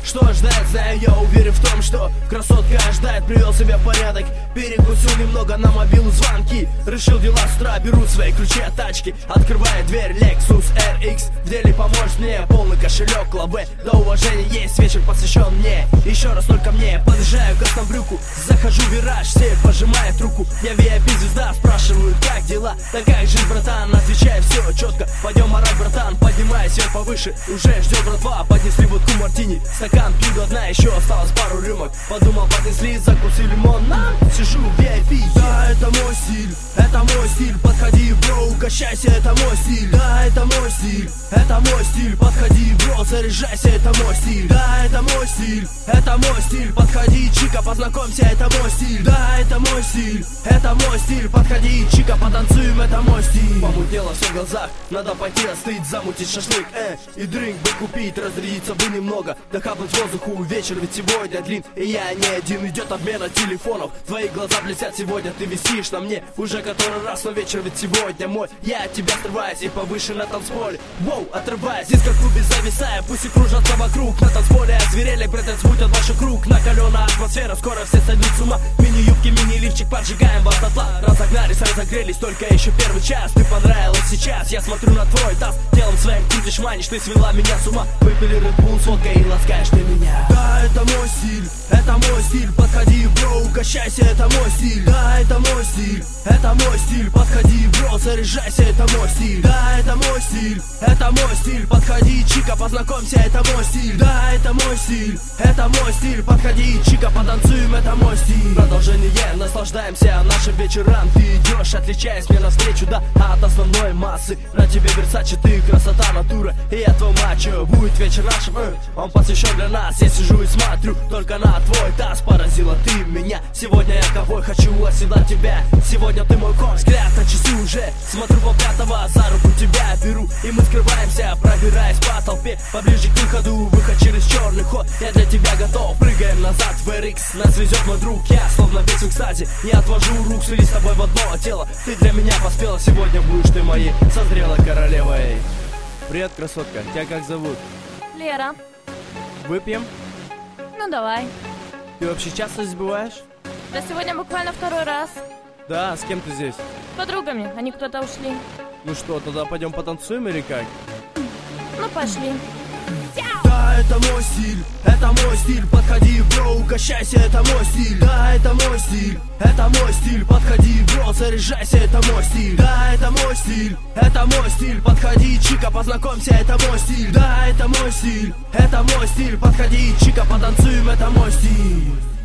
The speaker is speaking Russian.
Что ждать, знаю, я уверен в том, что красотка ждает. Привел себя в порядок, перекусил немного на мобилу звонки. Решил дела с утра, беру свои ключи от тачки. Открываю дверь, Lexus RX. В деле поможет мне полный кошелек лаве. До уважения есть, вечер посвящен мне. Еще раз только мне, подъезжаю к Остановлюку. Захожу в вираж, все пожимают руку. Я VIP-звезда, спрашивают, как дела? Такая жизнь, братан, отвечаю, все четко. Пойдем орать, братан, поднимаясь вверх повыше. Уже ждет братва, поднесли водку мартини. Стакан пью до дна, еще осталось пару рюмок. Подумал, поднесли, закусил лимон. Сижу в VIP. Да, это мой стиль, это мой стиль. Подходи, бро, угощайся, это мой стиль. Да, это мой стиль, это мой стиль. Подходи, бро, заряжайся, это мой стиль. Да, это мой стиль, это мой стиль. Подходи, чика, познакомься, это мой стиль. Да, это мой стиль, это мой стиль. Подходи, чика, потанцуем, это мой стиль. Помутнело все в глазах, надо пойти остыть, замутить шашлык, и дринк бы купить, разрядиться бы немного. Дохапнуть воздуху, вечер ведь сегодня длин. И я не один, идет обмен от телефонов. Твои глаза блестят сегодня, ты висишь на мне уже который раз, но вечер ведь сегодня мой. Я от тебя отрываюсь и повыше на танцполе. Воу, отрываюсь, здесь как в клубе зависаю. Пусть и кружатся вокруг, на танцполе озверели, претензуют ваши круг. Накаленная атмосфера, скоро все сойдут с ума. Мини-юбки, мини-лифчик, поджигаем вас дотла. Разогнались, разогрелись, только еще первый час. Ты понравилась сейчас, я смотрю на твой таз. Телом своим крутишь, манишь, ты свела меня с ума. Выпили Red Bull с водкой и ласкаешь ты меня. Да, это мой стиль, это мой стиль. Подходи, бро, угощайся, это мой стиль. Да, это мой стиль, это мой стиль. Подходи, бро, заряжайся, это мой стиль. Да, это мой стиль, это мой стиль. Подходи, чика, познакомься, это мой стиль. Да, это мой стиль, это мой стиль. Подходи, чика, потанцуем, это мой стиль. Продолжение, наслаждаемся нашим вечерам. Ты идешь, отличаясь мне навстречу, да, от основной массы. На тебе Versace, ты красота, натура. И я твой мачо, будет вечер нашим, он посвящен для нас. Я сижу и смотрю только на твой таз. Поразила ты меня, сегодня я ковбой, хочу оседлать тебя. Сегодня ты мой конь, взгляд на часы уже. Смотрю по пятого, за руку тебя беру. И мы скрываемся, пробираясь по толпе. Поближе к выходу, выход через черный ход. Я для тебя готов, прыгаем назад в RX. Нас везет мой друг, я словно весь в экстазе. Не отвожу рук, слились с тобой в одно тело. Ты для меня поспела, сегодня будешь ты моей созрелой королевой. Привет, красотка, тебя как зовут? Лера. Выпьем? Ну давай. Ты вообще часто здесь бываешь? Да сегодня буквально второй раз. Да, с кем ты здесь? С подругами, они куда-то ушли. Ну что, тогда пойдем потанцуем или как? Ну пошли. Да, это мой стиль, это мой стиль. Подходи, бро, угощайся, это мой стиль. Да, это мой стиль, это мой стиль. Подходи, бро, заряжайся, это мой стиль. Да, это мой стиль, это мой стиль. Подходи, чика, познакомься, это мой стиль. Да, это мой стиль, это мой стиль. Подходи, чика, потанцуем, это мой стиль.